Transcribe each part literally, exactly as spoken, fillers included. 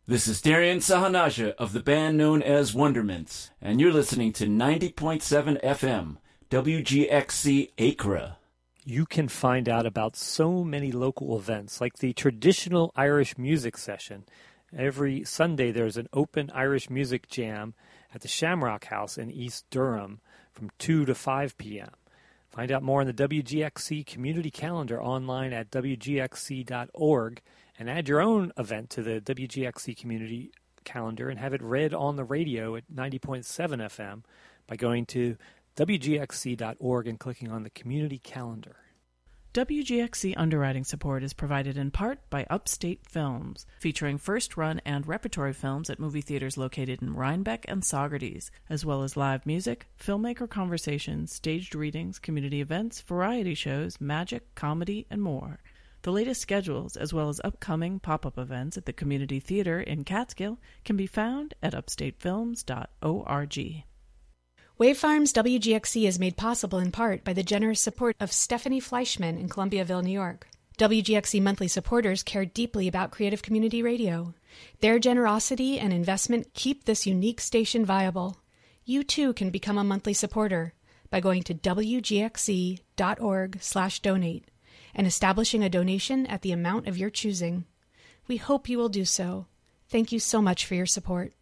This is Darian Sahanaja of the band known as Wondermints, and you're listening to ninety point seven F M, W G X C Accra. You can find out about so many local events, like the traditional Irish music session. Every Sunday there's an open Irish music jam at the Shamrock House in East Durham from two to five p.m. Find out more on the W G X C community calendar online at W G X C dot org and add your own event to the W G X C community calendar and have it read on the radio at ninety point seven F M by going to W G X C dot org and clicking on the community calendar. W G X C underwriting support is provided in part by Upstate Films, featuring first-run and repertory films at movie theaters located in Rhinebeck and Saugerties, as well as live music, filmmaker conversations, staged readings, community events, variety shows, magic, comedy, and more. The latest schedules, as well as upcoming pop-up events at the Community Theater in Catskill, can be found at upstate films dot org. Wave Farms W G X C is made possible in part by the generous support of Stephanie Fleischman in Columbiaville, New York. W G X C monthly supporters care deeply about creative community radio. Their generosity and investment keep this unique station viable. You too can become a monthly supporter by going to W G X C dot org slash donate and establishing a donation at the amount of your choosing. We hope you will do so. Thank you so much for your support.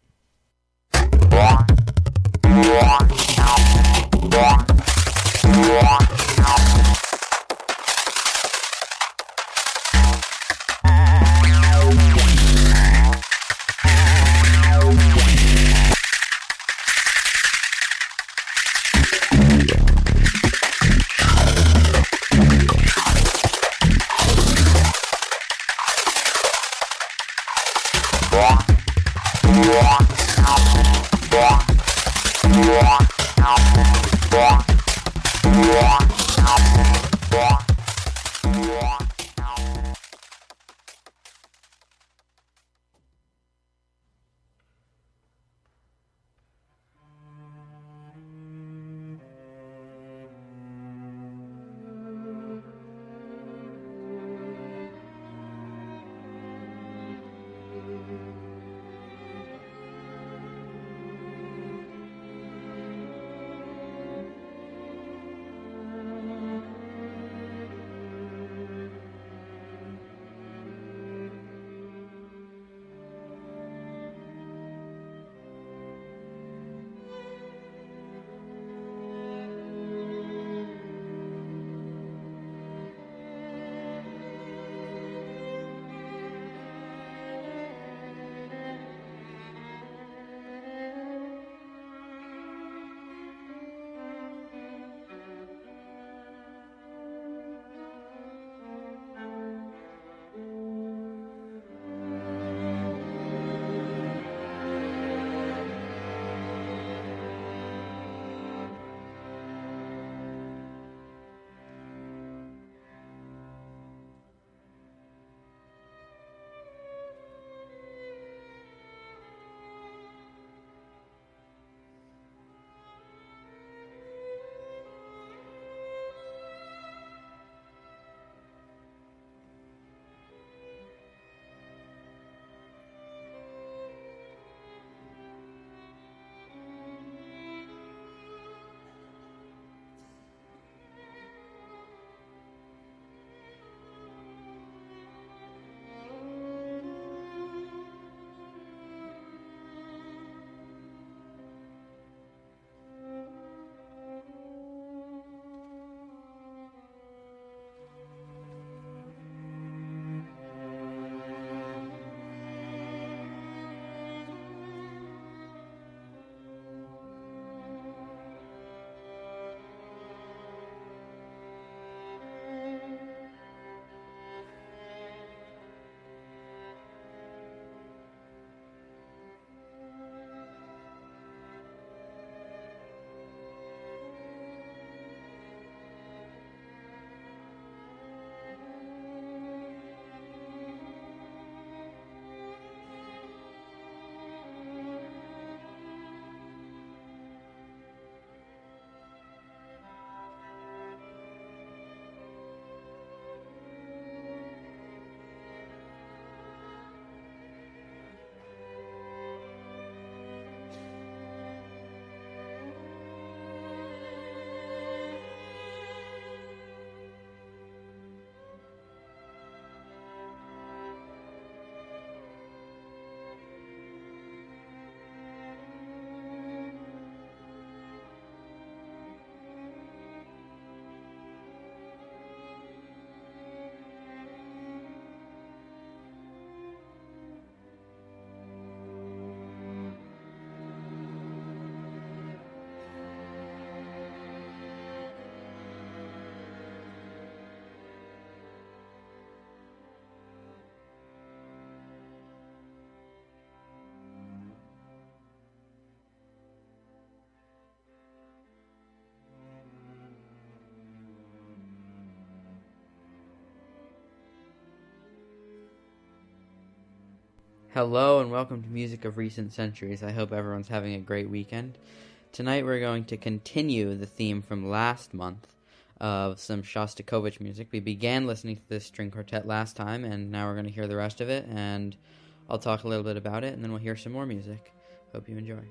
Hello and welcome to Music of Recent Centuries. I hope everyone's having a great weekend. Tonight we're going to continue the theme from last month of some Shostakovich music. We began listening to this string quartet last time, and now we're going to hear the rest of it, and I'll talk a little bit about it, and then we'll hear some more music. Hope you enjoy.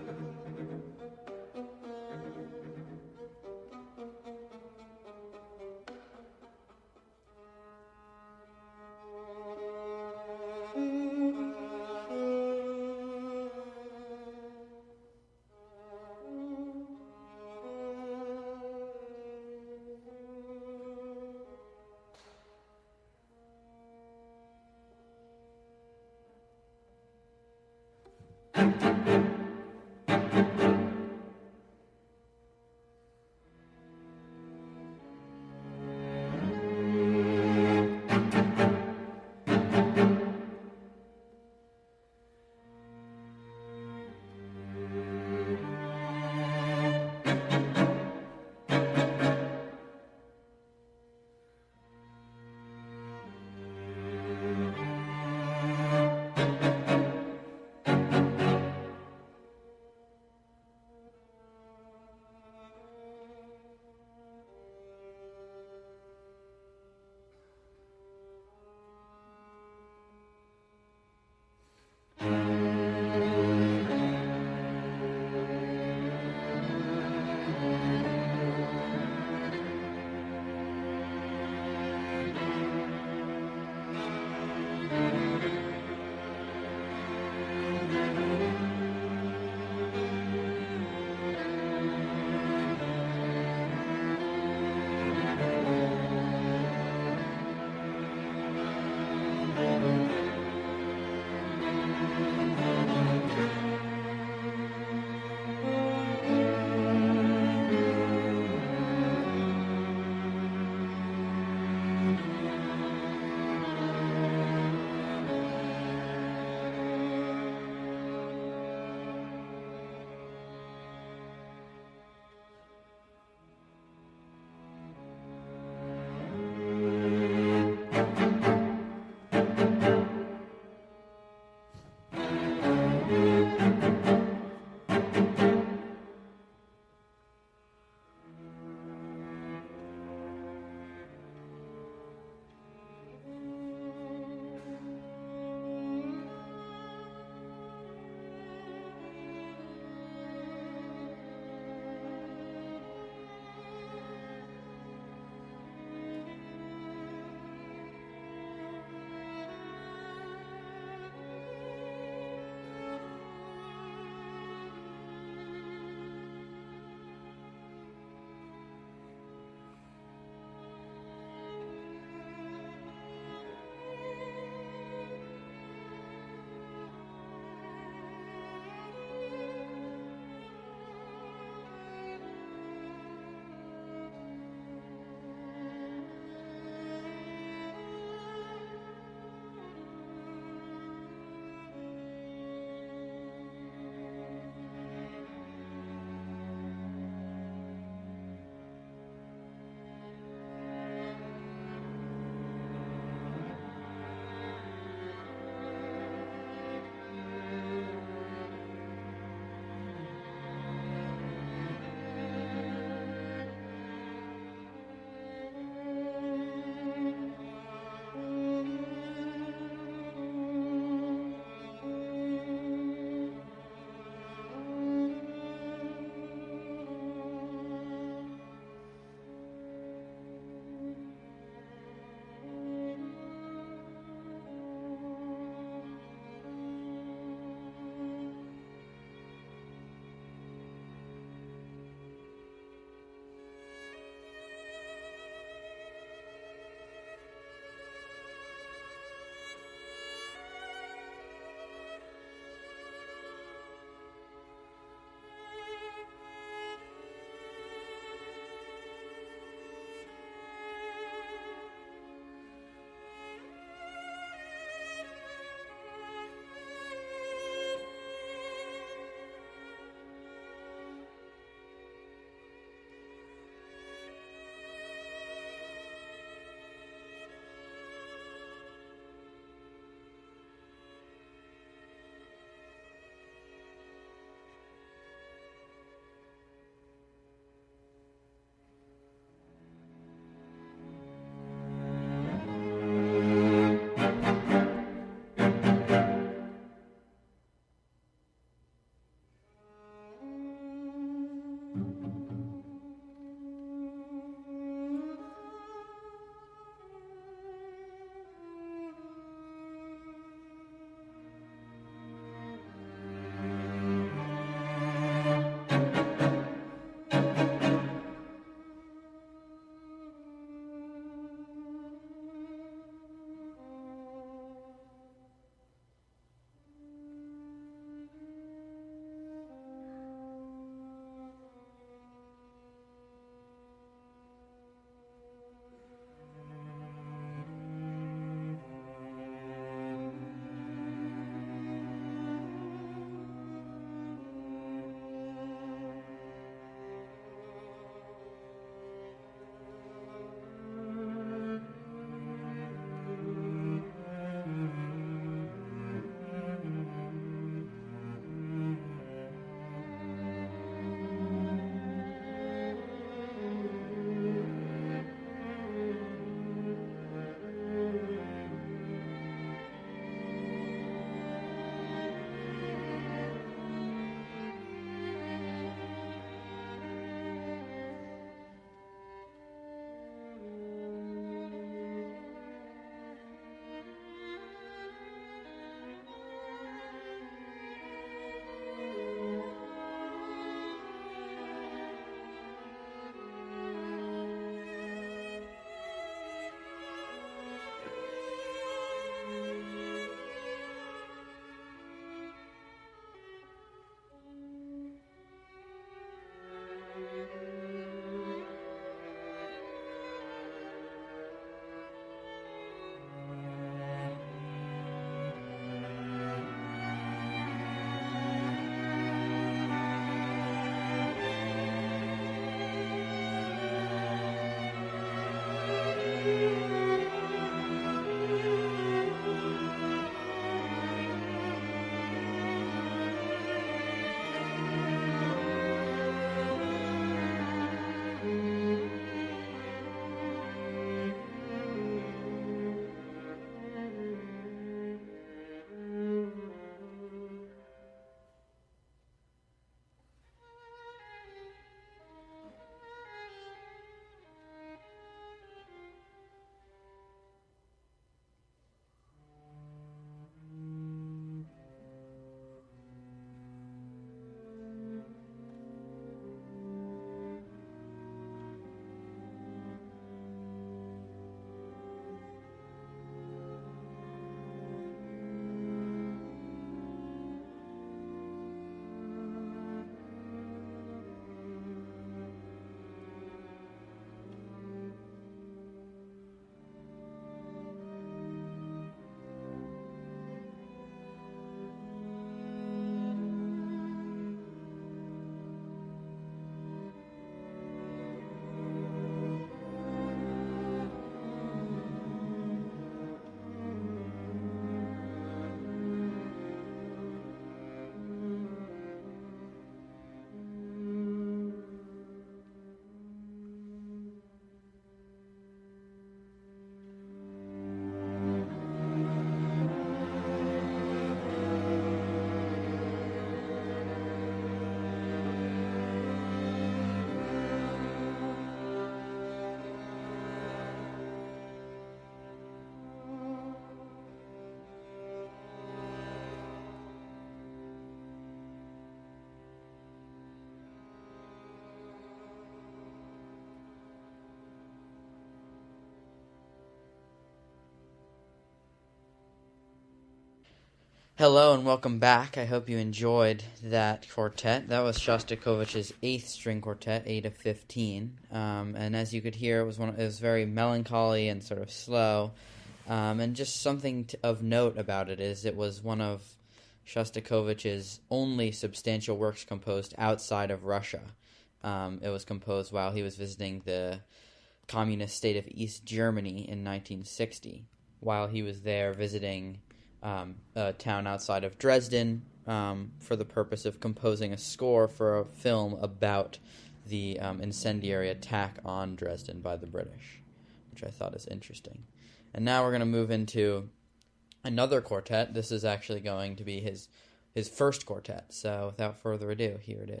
Hello and welcome back. I hope you enjoyed that quartet. That was Shostakovich's eighth string quartet, eight of fifteen. Um, and as you could hear, it was one. It was very melancholy and sort of slow. Um, and just something to, of note about it is it was one of Shostakovich's only substantial works composed outside of Russia. Um, it was composed while he was visiting the communist state of East Germany in nineteen sixty. While he was there visiting Um, a town outside of Dresden um, for the purpose of composing a score for a film about the um, incendiary attack on Dresden by the British, which I thought is interesting. And now we're going to move into another quartet. This is actually going to be his his first quartet. So without further ado, here it is.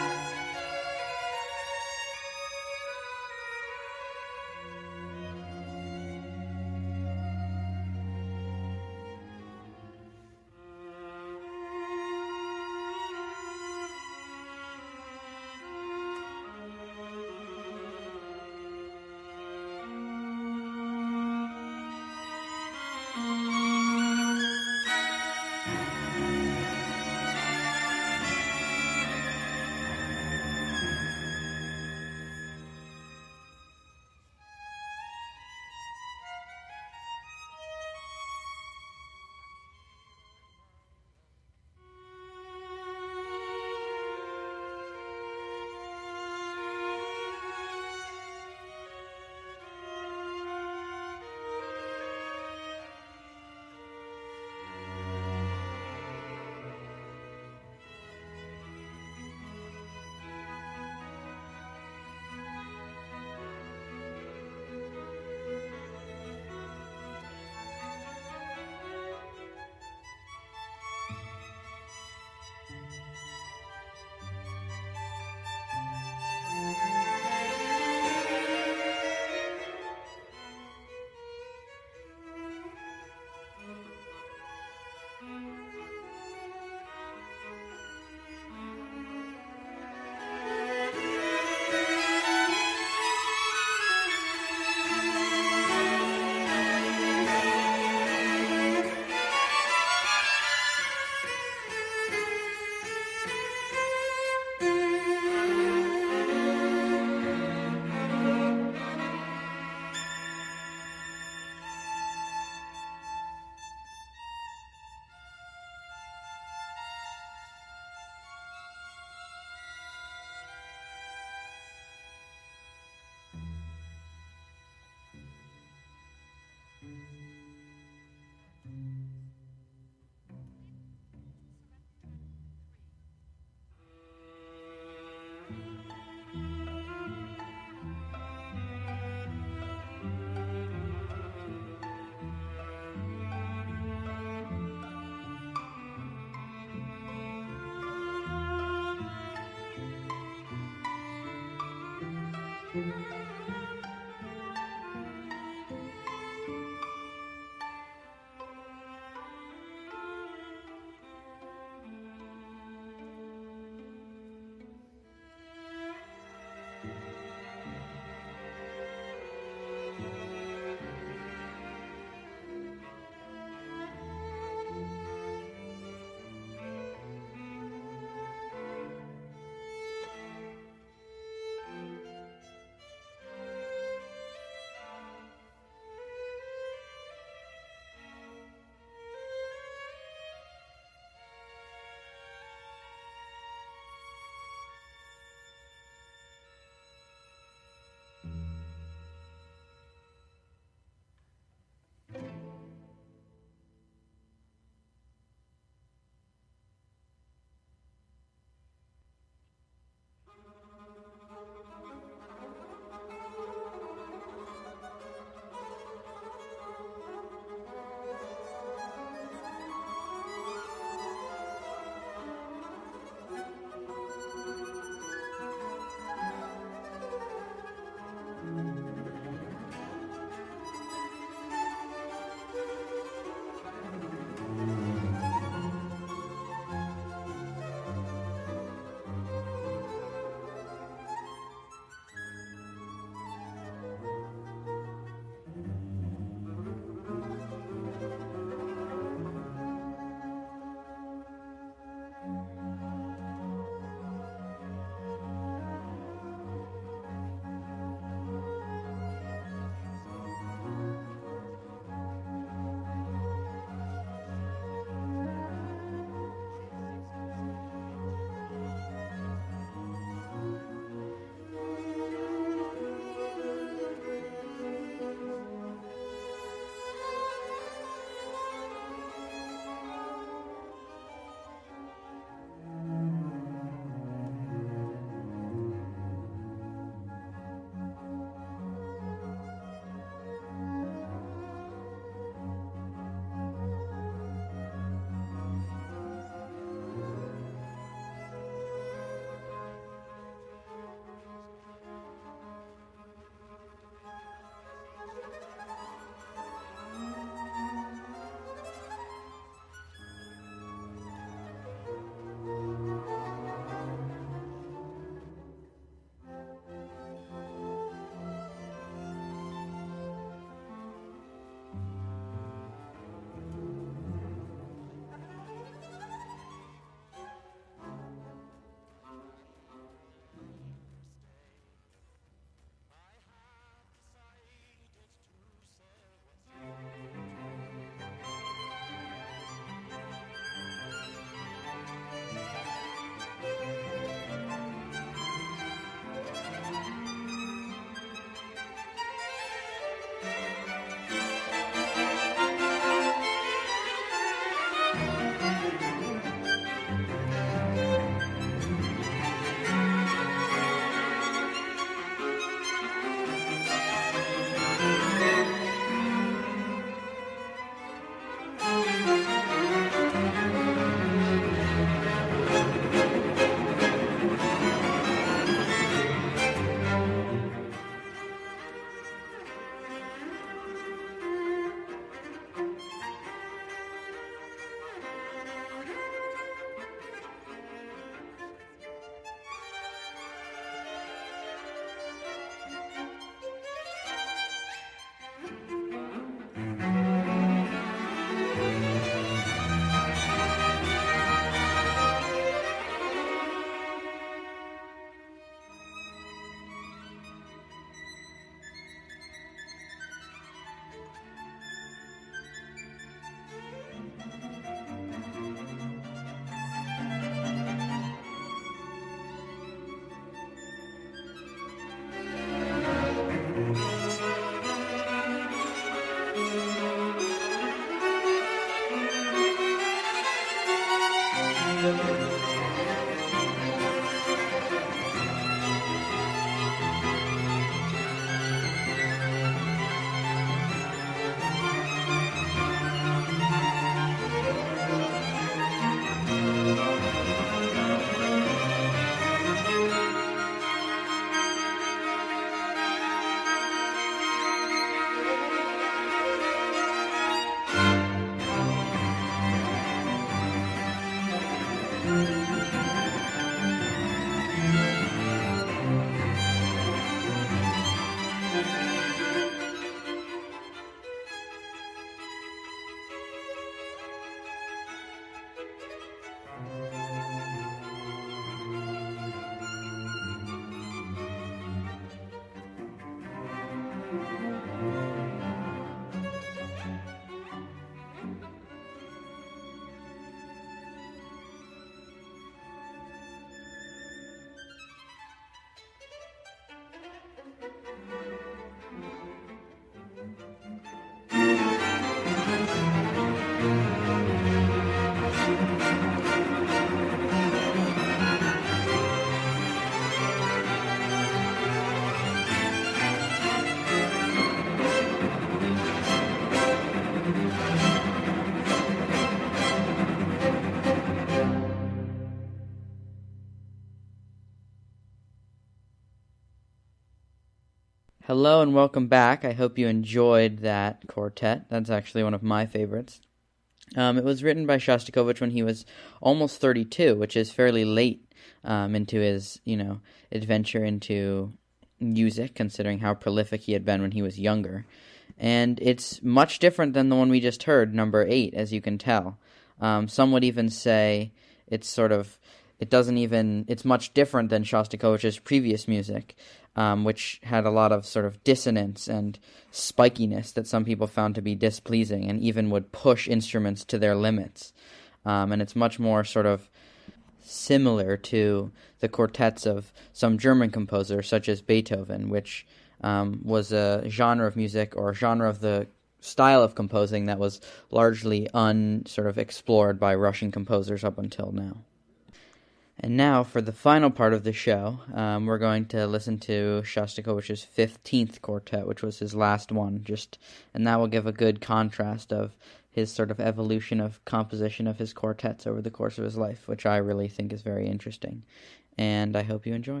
Hello and welcome back. I hope you enjoyed that quartet. That's actually one of my favorites. Um, it was written by Shostakovich when he was almost thirty-two, which is fairly late um, into his, you know, adventure into music, considering how prolific he had been when he was younger. And it's much different than the one we just heard, number eight, as you can tell. Um, some would even say it's sort of, it doesn't even, it's much different than Shostakovich's previous music, um, which had a lot of sort of dissonance and spikiness that some people found to be displeasing and even would push instruments to their limits. Um, and it's much more sort of similar to the quartets of some German composers, such as Beethoven, which um, was a genre of music or genre of the style of composing that was largely un sort of explored by Russian composers up until now. And now, for the final part of the show, um, we're going to listen to Shostakovich's fifteenth quartet, which was his last one, just, and that will give a good contrast of his sort of evolution of composition of his quartets over the course of his life, which I really think is very interesting. And I hope you enjoy.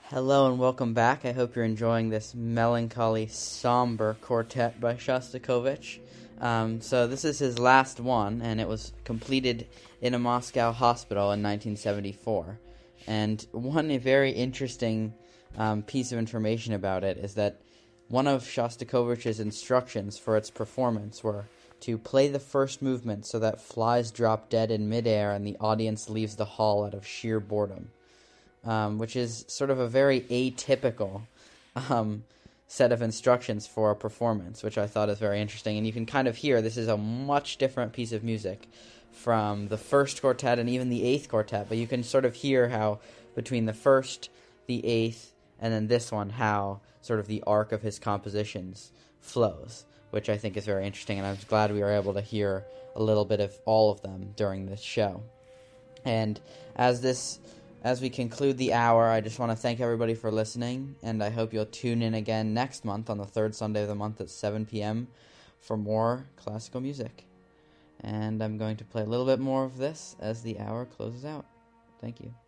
Hello and welcome back. I hope you're enjoying this melancholy, somber quartet by Shostakovich. Um, so this is his last one, and it was completed in a Moscow hospital in nineteen seventy-four. And one very interesting um, piece of information about it is that one of Shostakovich's instructions for its performance were to play the first movement so that flies drop dead in midair and the audience leaves the hall out of sheer boredom. Um, which is sort of a very atypical um, set of instructions for a performance, which I thought is very interesting. And you can kind of hear this is a much different piece of music from the first quartet and even the eighth quartet, but you can sort of hear how between the first, the eighth, and then this one, how sort of the arc of his compositions flows, which I think is very interesting, and I was glad we were able to hear a little bit of all of them during this show. And as this... As we conclude the hour, I just want to thank everybody for listening, and I hope you'll tune in again next month on the third Sunday of the month at seven p.m. for more classical music. And I'm going to play a little bit more of this as the hour closes out. Thank you.